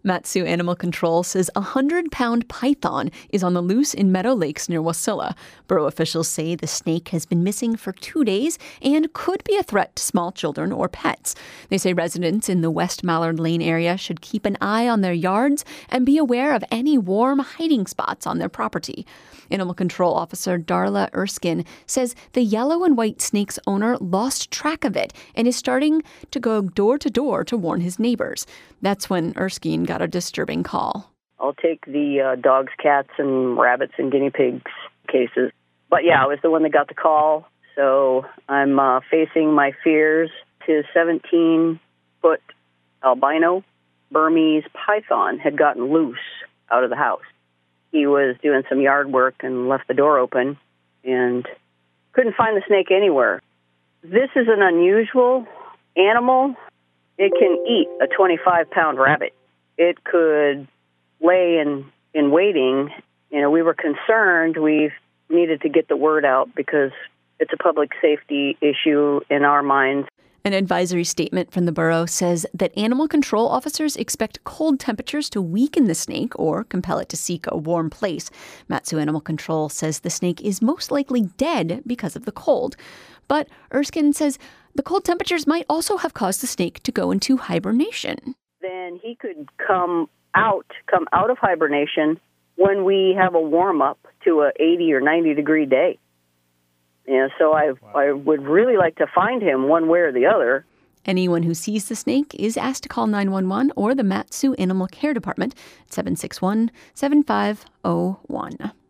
Mat-Su Animal Control says a 100-pound python is on the loose in Meadow Lakes near Wasilla. Borough officials say the snake has been missing for 2 days and could be a threat to small children or pets. They say residents in the West Mallard Lane area should keep an eye on their yards and be aware of any warm hiding spots on their property. Animal Control Officer Darla Erskine says the yellow and white snake's owner lost track of it and is starting to go door to door to warn his neighbors. That's when Erskine got a disturbing call. I'll take the dogs, cats, and rabbits and guinea pigs cases. But yeah, I was the one that got the call, so I'm facing my fears. His 17-foot albino Burmese python had gotten loose out of the house. He was doing some yard work and left the door open and couldn't find the snake anywhere. This is an unusual animal. It can eat a 25-pound rabbit. It could lay in waiting. We were concerned. We needed to get the word out because it's a public safety issue in our minds. An advisory statement from the borough says that animal control officers expect cold temperatures to weaken the snake or compel it to seek a warm place. Mat-Su Animal Control says the snake is most likely dead because of the cold. But Erskine says the cold temperatures might also have caused the snake to go into hibernation. Then he could come out of hibernation when we have a warm-up to a 80 or 90-degree day. So I would really like to find him one way or the other. Anyone who sees the snake is asked to call 911 or the Mat-Su Animal Care Department at 761-7501.